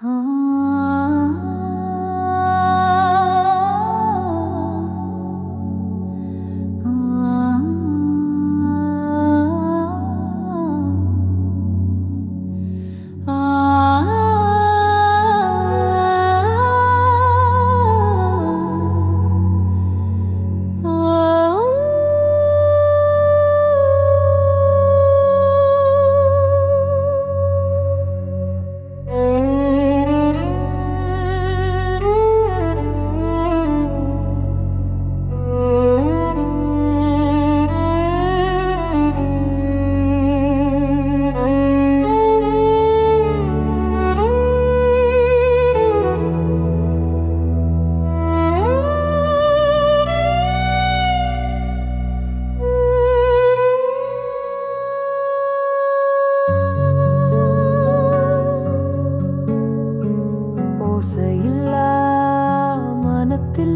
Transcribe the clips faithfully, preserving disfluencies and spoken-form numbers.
ஓசையில்லா மனத்தில்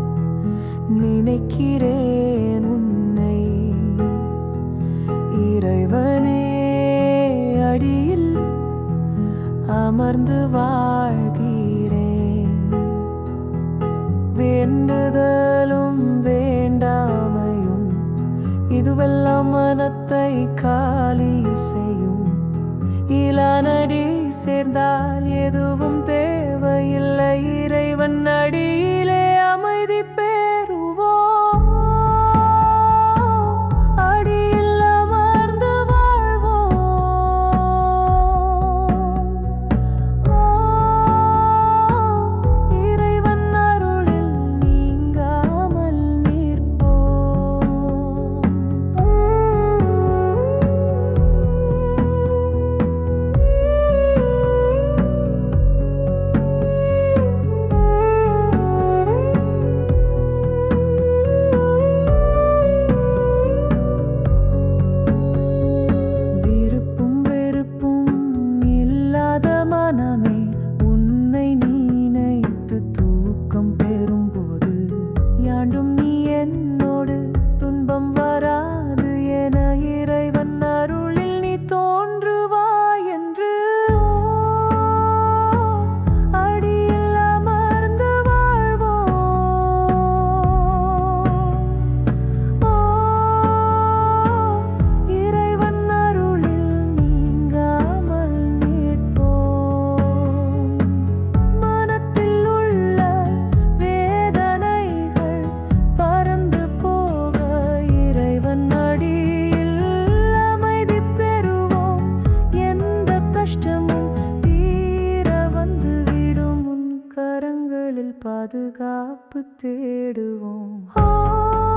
நினைக்கிறேன் உன்னை, இறைவனே அடியில் அமர்ந்து வாழ்கிறேன். வேண்டுதலும் வேண்டாமையும் இதுவெல்லாம் மனத்தை காலி செய்யும். இளநடி சேர்ந்தால் எதுவும் தேவையில்லை, இறைவன் அடியிலே அமைதி பெறுவோம். அடியில் அமர்ந்து வாழ்வோம். இறைவன் அருளில் நீங்காமல் நிற்போம். மனமே உன்னை நினைத்து தூக்கம் பெறும்போது யாண்டும் நீ என்னோடு துன்பம் வராது என இறைவன் அருளில் நீ தோன்றுவாய் என்று. அடியில் அமர்ந்து வாழ்வோம். இறைவன் அருளில் நீங்காமல் பாதுகாப்பு தேடுவோம்.